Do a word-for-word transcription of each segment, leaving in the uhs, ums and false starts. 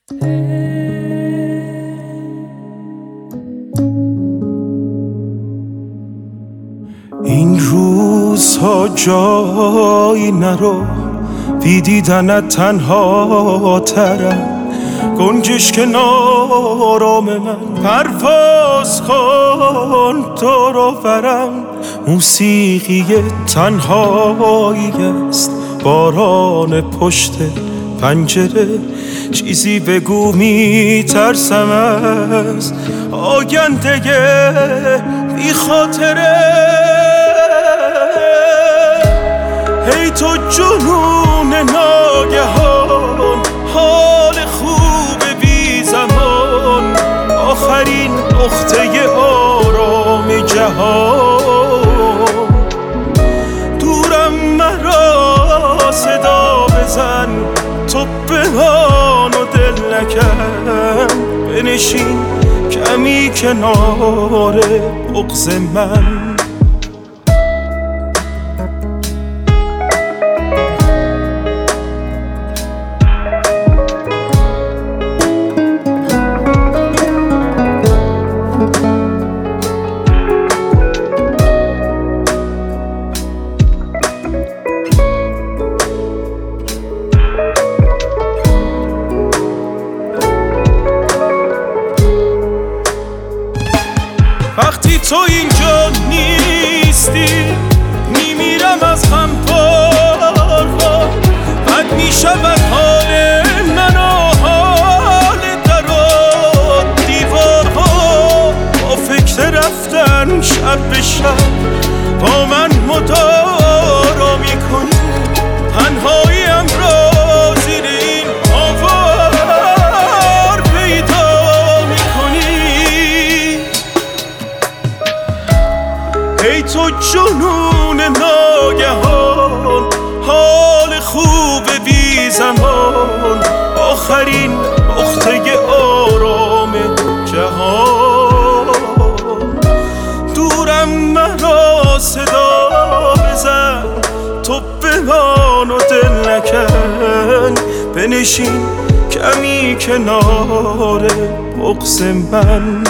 این روزها جایی نرو، بی دیدنت تنها ترم. گنجش کنارم من پرواز کن دور و برم. موسیقی تنهایی است، باران پشت پنجره. چیزی بگو می ترسم از آینده بی خاطره. هی تو جنون ناگهان، حال خوب بی زمان. آخرین نقطه آرام جهان. دورم مرا صدا بزن، تو بهان و دل نکن. بنشین کمی کنار بغض من. وقتی تو اینجا نیستی میمیرم از غم بارها. بد میشود حال من و حال در و دیوارها. با فکر رفتن شب به شب با من مدارا میکنی. تنهاییم را زیر این آوار پیدا میکنی. ای تو جنون ناگهان، حال خوب بی زمان. آخرین نقطه آرام جهان. دورم مرا صدا بزن، تو بمان و دل نکن. بنشین کمی کنار بغض من.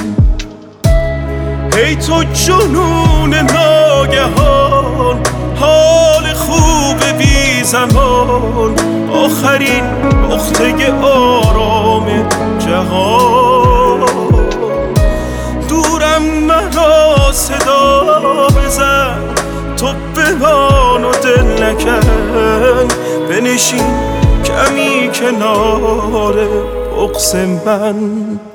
ای تو جنون ناگهان، حال خوب بی زمان. آخرین نقطه آرام جهان. دورم مرا صدا بزن، تو بمان و دل نکن. بنشین کمی کنار بغض من.